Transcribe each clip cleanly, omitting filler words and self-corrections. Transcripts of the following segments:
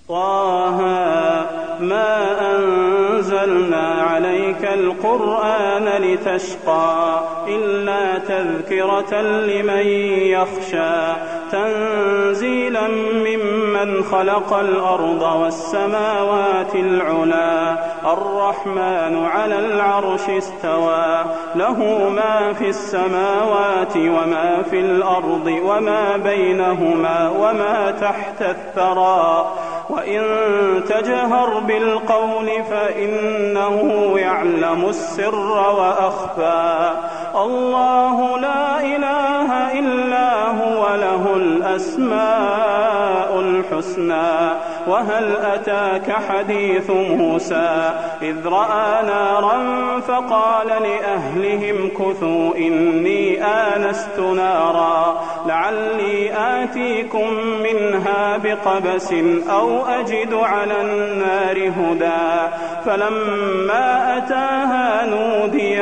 طه ما أنزلنا عليك القرآن لتشقى إلا تذكرة لمن يخشى تنزيلا ممن خلق الأرض والسماوات العلى الرحمن على العرش استوى له ما في السماوات وما في الأرض وما بينهما وما تحت الثرى وإن تجهر بالقول فإنه يعلم السر وأخفى الله لا إله إلا هو له الأسماء الحسنى وهل أتاك حديث موسى إذ رأى نارا فقال لأهلهم كثوا إني آنست نارا لعلي آتيكم منها بقبس أو أجد على النار هدى فلما أتاها نودي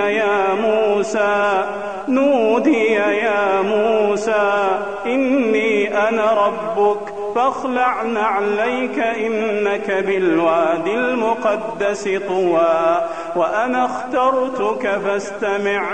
يا موسى إني أنا ربك فاخلع نعليك إنك بالواد المقدس طوى وأنا اخترتك فاستمع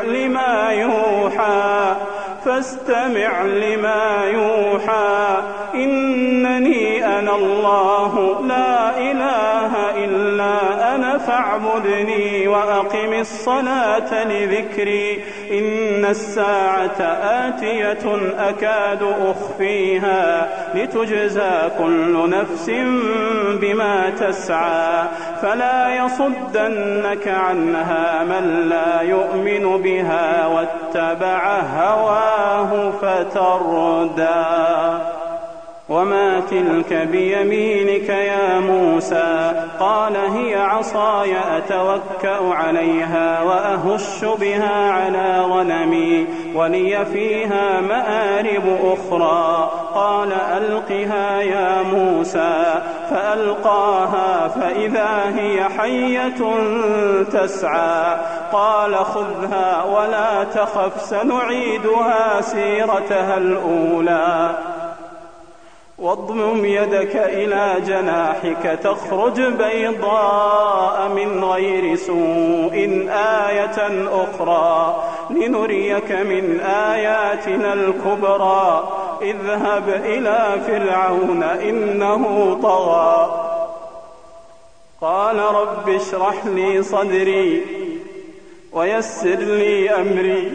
لما يوحى إنني أنا الله لا إله إلا أنا فاعبدني وأقم الصلاة لذكري إن الساعة آتية أكاد أخفيها لتجزى كل نفس بما تسعى فلا يصدنك عنها من لا يؤمن بها واتبع هواه فتردى وما تلك بيمينك يا موسى قال هي عصاي أتوكأ عليها وأهش بها على غنمي ولي فيها مآرب أخرى قال ألقها يا موسى فألقاها فإذا هي حية تسعى قال خذها ولا تخف سنعيدها سيرتها الأولى واضمم يدك إلى جناحك تخرج بيضاء من غير سوء آية أخرى لنريك من آياتنا الكبرى اذهب إلى فرعون إنه طغى قال رب اشرح لي صدري ويسر لي أمري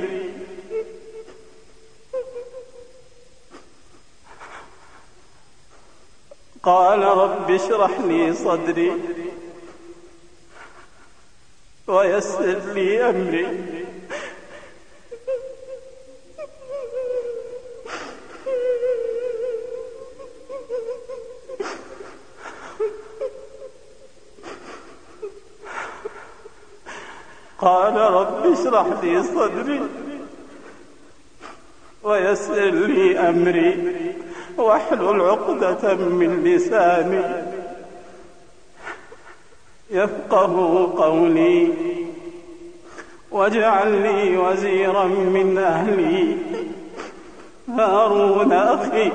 قال رب اشرح لي صدري ويسر لي أمري قال رب اشرح لي صدري ويسر لي أمري واحلل عقدة من لساني يفقه قولي واجعل لي وزيرا من أهلي هارون أخي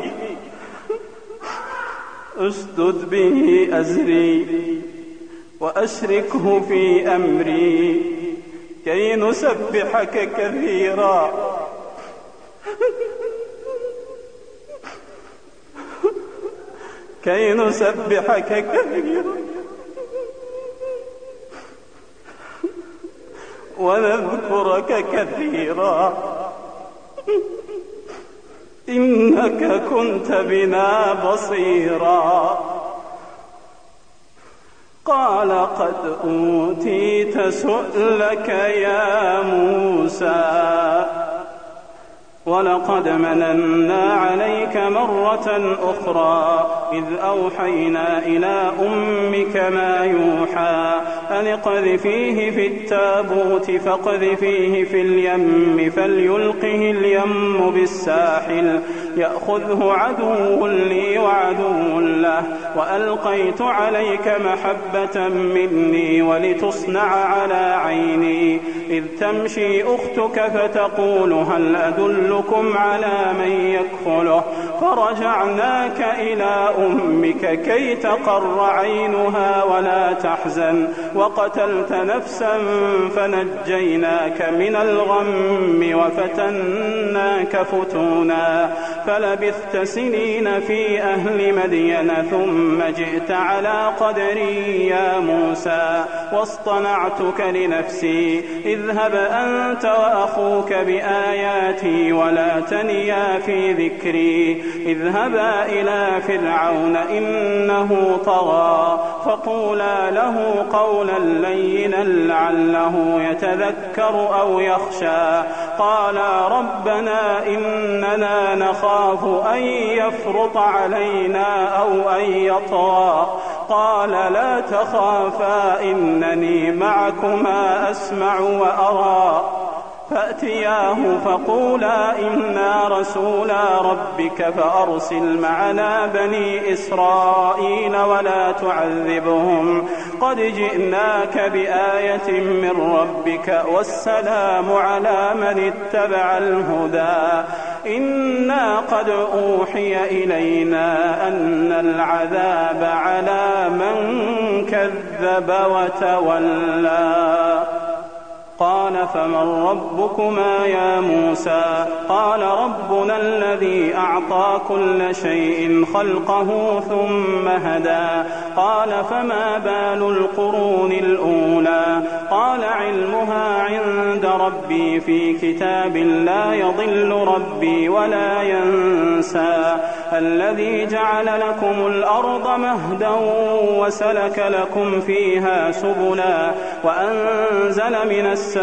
اشدد به أزري وأشركه في أمري كي نسبحك كثيرا ونذكرك كثيرا إنك كنت بنا بصيرا قال قد أوتيت سؤلك يا موسى ولقد مننا عليك مرة أخرى إذ أوحينا إلى أمك ما يوحى أن اقذفيه في التابوت فاقذفيه في اليم فليلقه اليم بالساحل يأخذه عدو لي وعدو له وألقيت عليك محبة مني ولتصنع على عيني إذ تمشي أختك فتقول هل أدلكم على من يكفله فرجعناك إلى أمك كي تقر عينها ولا تحزن وقتلت نفسا فنجيناك من الغم وفتناك فتونا فلبثت سنين في أهل مدين ثم جئت على قدري يا موسى واصطنعتك لنفسي اذهب أنت وأخوك بآياتي ولا تنيا في ذكري اذهبا إلى فرعون إنه طغى فقولا له قولا لينا لعله يتذكر أو يخشى قالا ربنا إننا نخاف أن يفرط علينا أو أن يطغى قال لا تخافا إنني معكما أسمع وأرى فأتياه فقولا إنا رسولا ربك فأرسل معنا بني إسرائيل ولا تعذبهم قد جئناك بآية من ربك والسلام على من اتبع الهدى إنا قد أوحي إلينا أن العذاب على من كذب وتولى قال فمن ربكما يا موسى قال ربنا الذي أعطى كل شيء خلقه ثم هدى قال فما بال القرون الأولى قال علمها عند ربي في كتاب لا يضل ربي ولا ينسى الذي جعل لكم الأرض مهدا وسلك لكم فيها سبلا وأنزل من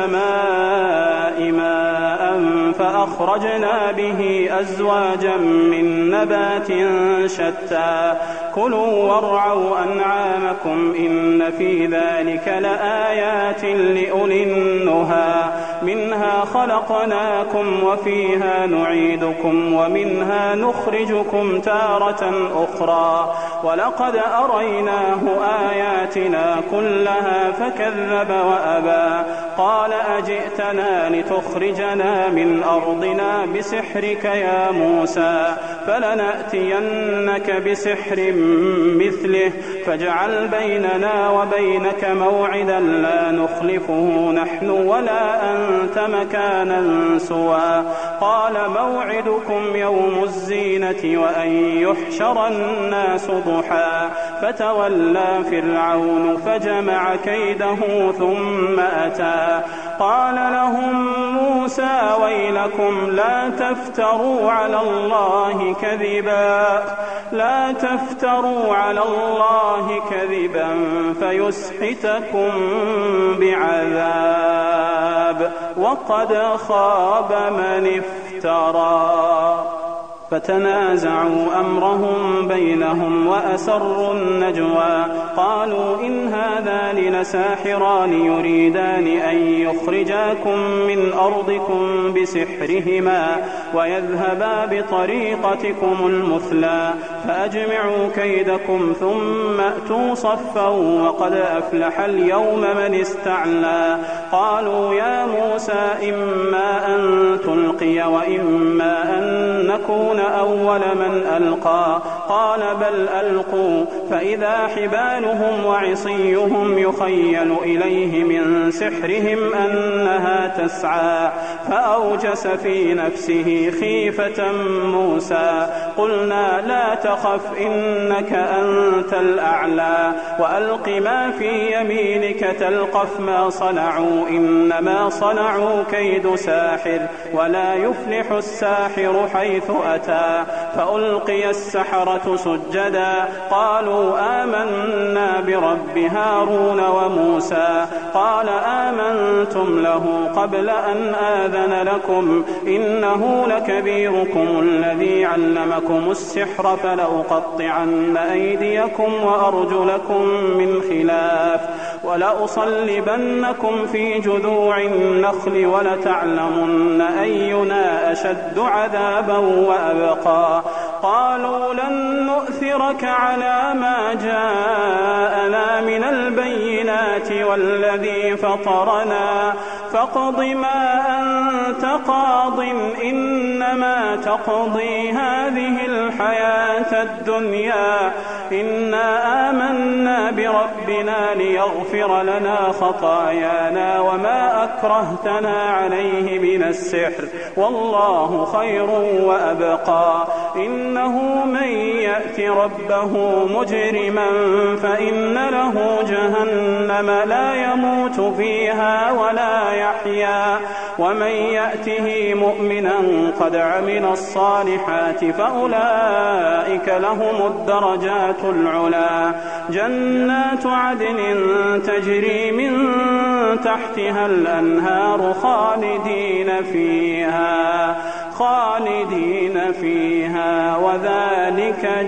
السماء ماء فأخرجنا به أزواجا من نبات شتى كلوا وارعوا أنعامكم إن في ذلك لآيات لأولي النهى منها خلقناكم وفيها نعيدكم ومنها نخرجكم تارة أخرى ولقد أريناه آياتنا كلها فكذب وأبى قال أجئتنا لتخرجنا من أرضنا بسحرك يا موسى فلنأتينك بسحر مثله فاجعل بيننا وبينك موعدا لا نخلفه نحن ولا أنت مكانا سوى قال موعدكم يوم الزينة وأن يحشر الناس ضحى فتولى فرعون فجمع كيده ثم أتى قال لهم موسى ويلكم لا تفتروا على الله كذبا فيسحتكم بعذاب وقد خاب من افترى فتنازعوا أمرهم بينهم وأسروا النجوى قالوا إن هذان لساحران يريدان أن يخرجاكم من أرضكم بسحرهما ويذهبا بطريقتكم المثلى فأجمعوا كيدكم ثم أتوا صفا وقد أفلح اليوم من استعلى قالوا يا موسى إما أن تلقي وإما أن نكون أول من ألقى قال بل ألقوا فإذا حبالهم وعصيهم يخيل إليه من سحرهم أنها تسعى فأوجس في نفسه خيفة موسى قلنا لا تخف إنك أنت الأعلى وألق ما في يمينك تلقف ما صنعوا إنما صنعوا كيد ساحر ولا يفلح الساحر حيث أتى فألقي السحرة سجدا قالوا آمنا برب هارون وموسى قال آمنتم له قبل أن آذن لكم إنه لكبيركم الذي علمكم السحر فلأقطعن أيديكم وأرجلكم من خلاف ولأصلبنكم في جذوع النخل ولتعلمن أينا أشد عذابا وأبقى قالوا لن نؤثرك على ما جاءنا من البينات والذي فاقض ما أنت قاض إنما تقضي هذه الحياة الدنيا إنا آمنا بربنا ليغفر لنا خطايانا وما أكرهتنا عليه من السحر والله خير وأبقى إنه من يأت ربه مجرما فإن له جهنم لا يموت فيها ولا يحيا ومن يأته مؤمنا قد عمل الصالحات فأولئك لهم الدرجات العلا جنات عدن تجري من تحتها الأنهار خالدين فيها وذلك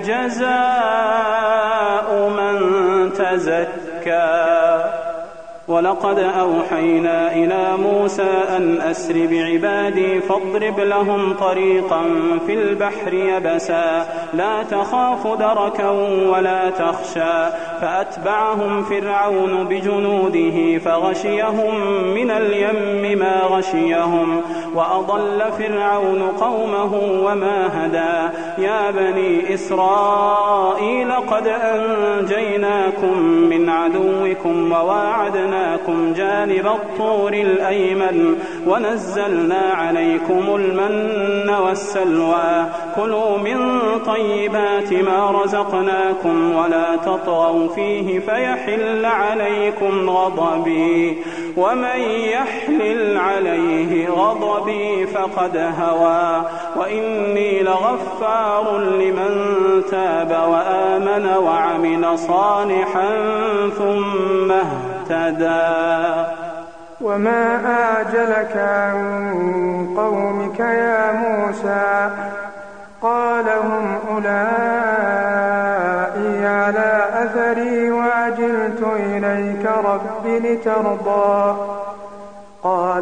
جزاء من تزكى ولقد أوحينا إلى موسى أن أسر بعبادي فاضرب لهم طريقا في البحر يبسا لا تخاف دركا ولا تخشى فأتبعهم فرعون بجنوده فغشيهم من اليم ما غشيهم وأضل فرعون قومه وما هدى يا بني إسرائيل قد أنجيناكم من عدوكم وواعدناكم جانب الطور الأيمن ونزلنا عليكم المن والسلوى كلوا من طيبات ما رزقناكم ولا تطغوا فيه فيحل عليكم غضبي ومن يحلل عليه غضبي فقد هوى وإني لغفار لمن تاب وآمن وعمل صالحا ثم اهتدى وما أعجلك عن قومك يا موسى قال هم أولئك على أثري وعجلت إليك رب لترضى قال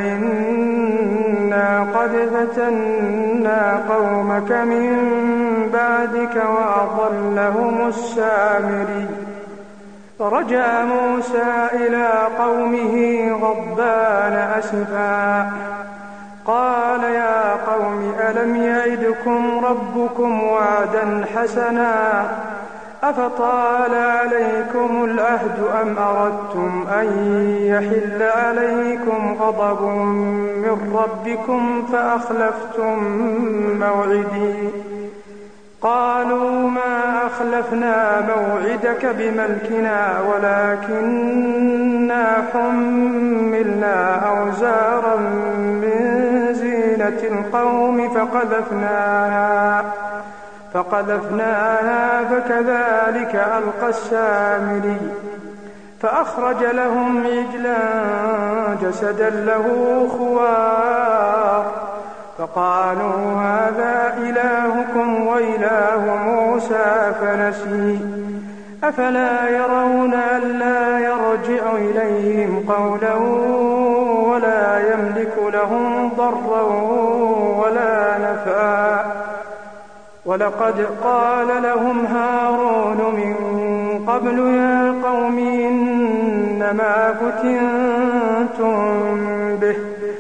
فإنا قد فتنا قومك من بعدك وأضلهم السامري فرجع موسى إلى قومه غضبان أسفا قال يا قوم ألم يعدكم ربكم وعدا حسنا أفطال عليكم العهد أم أردتم أن يحل عليكم غضب من ربكم فأخلفتم موعدي قالوا ما أخلفنا موعدك بملكنا ولكننا حملنا أوزارا من زينة القوم فقذفناها فكذلك ألقى السامري فأخرج لهم عجلا جسدا له خوار فقالوا هذا إلهكم وإله موسى فنسي أفلا يرون ألا يرجع إليهم قولا ولا يملك لهم ضرا ولا نفعا ولقد قال لهم هارون من قبل يا قوم إنما فتنتم به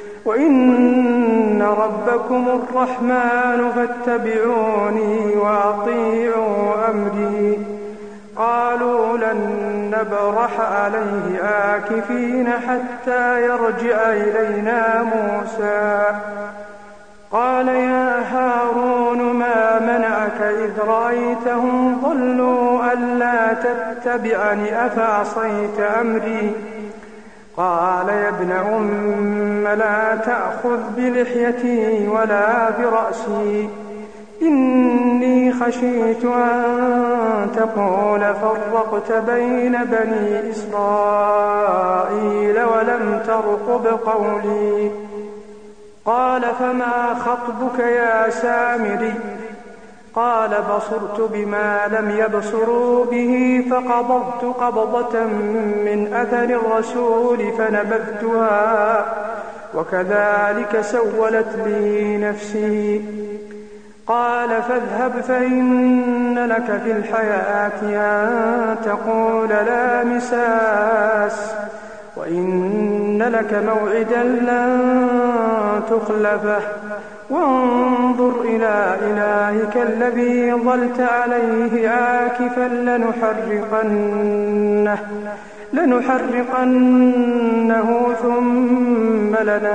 وإن ربكم الرحمن فاتبعوني وأطيعوا أمري قالوا لن نبرح عليه عاكفين حتى يرجع إلينا موسى قال يا هارون ما منعك إذ رأيتهم ضلوا ألا تتبعني أفعصيت أمري قال يا ابن أم لا تأخذ بلحيتي ولا برأسي إني خشيت أن تقول فرقت بين بني إسرائيل ولم ترقب قولي قال فما خطبك يا سامري قال بصرت بما لم يبصروا به فقبضت قبضة من أثر الرسول فنبذتها وكذلك سولت لي نفسي قال فاذهب فإن لك في الحياة أن تقول لا مساس وإن إن لك موعدا لن تخلفه وانظر إلى إلهك الذي ظلت عليه عاكفا لنحرقنه ثم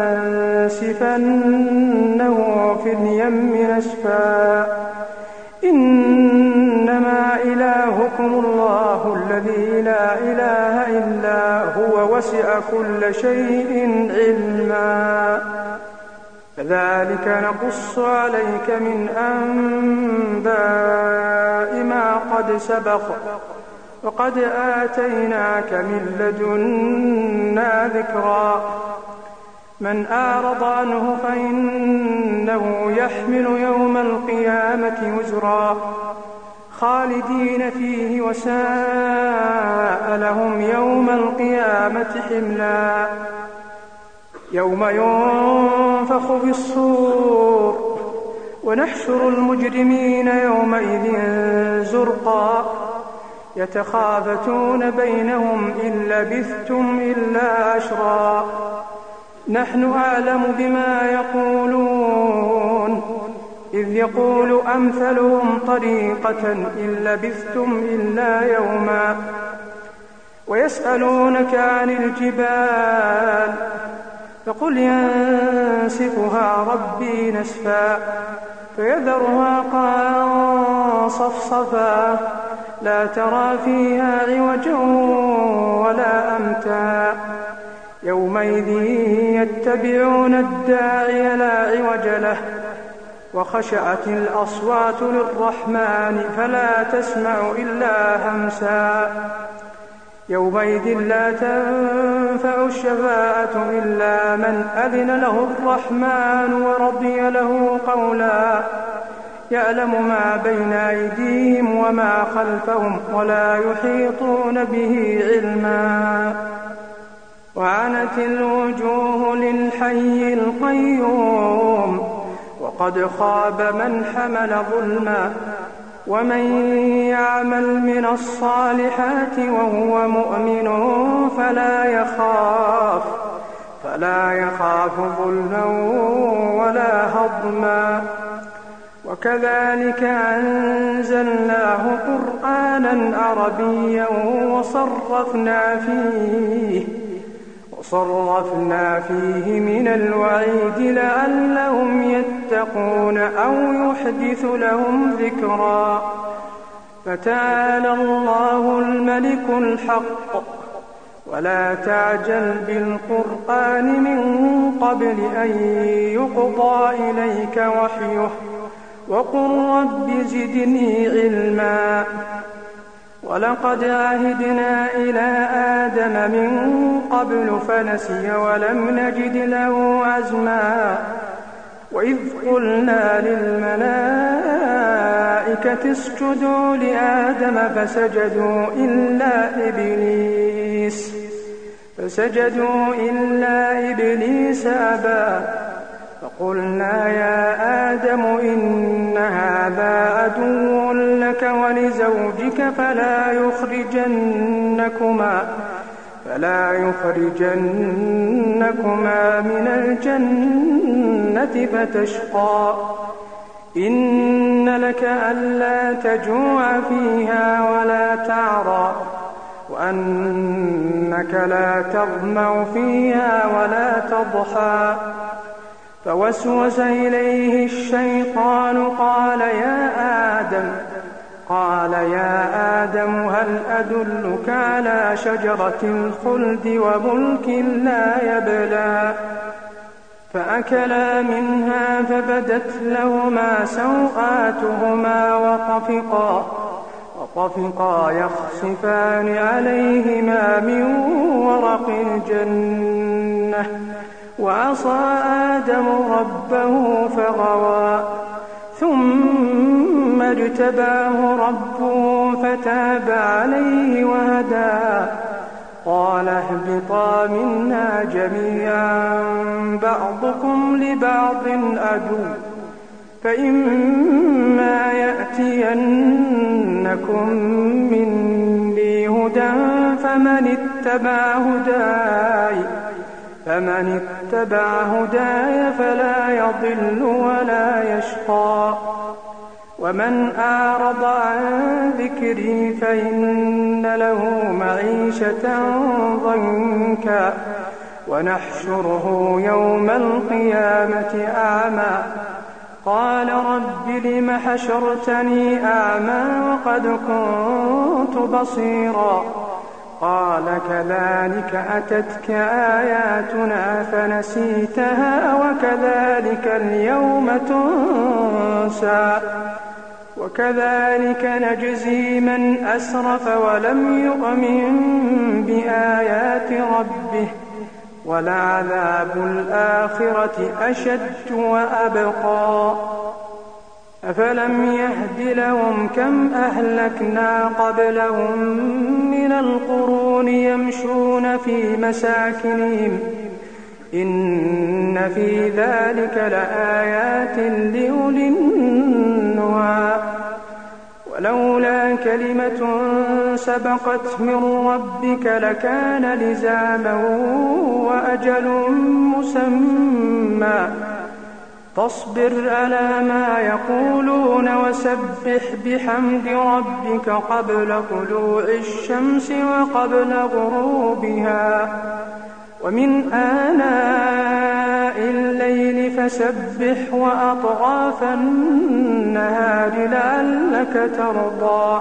لننسفنه في اليم نسفا إنما إلهكم الله الذي لا إله إلا هو وسع كل شيء علما كذلك نقص عليك من أنباء ما قد سبق وقد آتيناك من لدنا ذكرا من أعرض عنه فإنه يحمل يوم القيامة وزرا خالدين فيه وساء لهم يوم القيامة حملا يوم ينفخ في الصور ونحشر المجرمين يومئذ زرقا يتخافتون بينهم إن لبثتم إلا عشرا نحن أعلم بما يقولون إذ يقول أمثلهم طريقة إن لبثتم إلا يوما ويسألونك عن الجبال فقل ينسفها ربي نسفا فيذرها قاعا صفصفا لا ترى فيها عوجا ولا أمتا يومئذ يتبعون الداعي لا عوج له وخشعت الأصوات للرحمن فلا تسمع إلا همسا يومئذ لا تنفع الشفاعة إلا من أذن له الرحمن ورضي له قولا يعلم ما بين أيديهم وما خلفهم ولا يحيطون به علما وعنت الوجوه للحي القيوم وقد خاب من حمل ظلما ومن يعمل من الصالحات وهو مؤمن فلا يخاف ظلما ولا هضما وكذلك أنزلناه قرآنا عربيا وصرفنا فيه من الوعيد لعلهم يتقون أو يحدث لهم ذكرا فتعالى الله الملك الحق ولا تعجل بالقرآن من قبل أن يقضى إليك وحيه وقل رب زدني علما ولقد عهدنا إلى آدم من قبل فنسي ولم نجد له عزما وإذ قلنا للملائكة اسجدوا لآدم فسجدوا إلا إبليس أبى فقلنا يا آدم إن هذا عدو لك ولزوجك فلا يخرجنكما من الجنة فتشقى إن لك ألا تجوع فيها ولا تعرى وأنك لا تظمأ فيها ولا تضحى فوسوس إليه الشيطان قال يا آدم هل أدلك على شجرة الخلد وملك لا يبلى فأكلا منها فبدت لهما سوآتهما وطفقا يخصفان عليهما من ورق الجنة وعصى آدم ربه فغوى ثم اجتباه ربه فتاب عليه وهدى قال اهبطا منا جميعا بعضكم لبعض عدو فإما يأتينكم مني هدى فمن اتبع هداي فمن اتبع هداي فلا يضل ولا يشقى ومن أعرض عن ذكري فإن له معيشة ضنكا ونحشره يوم القيامة أعمى قال رب لم حشرتني أعمى وقد كنت بصيرا قال كذلك أتتك آياتنا فنسيتها وكذلك اليوم تنسى وكذلك نجزي من أسرف ولم يؤمن بآيات ربه ولعذاب الآخرة أشد وأبقى أفلم يهد لهم كم أهلكنا قبلهم من القرون يمشون في مساكنهم إن في ذلك لآيات لأولي النهى ولولا كلمة سبقت من ربك لكان لزاما وأجل مسمى فاصبر على ما يقولون وسبح بحمد ربك قبل طلوع الشمس وقبل غروبها ومن آناء الليل فسبح وأطراف النهار لعلك ترضى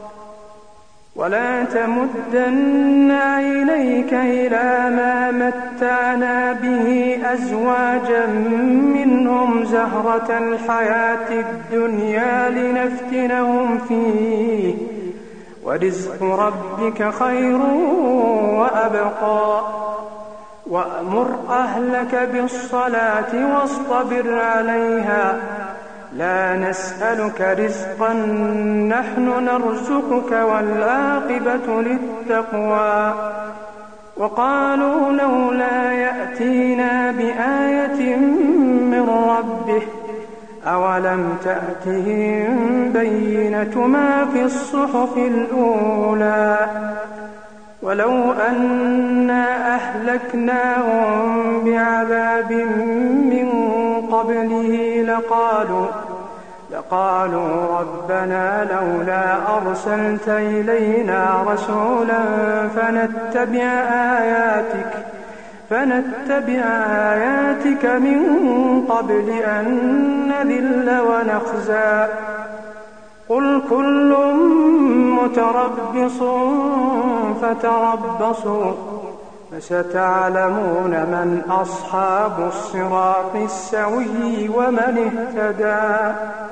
ولا تمدن عينيك إلى ما متعنا به أزواجا منهم زهرة الحياة الدنيا لنفتنهم فيه ورزق ربك خير وأبقى وأمر أهلك بالصلاة واصطبر عليها لا نسألك رزقا نحن نرزقك والعاقبة للتقوى وقالوا لولا يأتينا بآية من ربه أولم تأتهم بينة ما في الصحف الأولى ولو أنا أهلكناهم بعذاب من قبله لقالوا ربنا لولا أرسلت إلينا رسولا فنتبع آياتك من قبل أن نذل ونخزى قل كل متربص فتربصوا فستعلمون من أصحاب الصراط السوي ومن اهتدى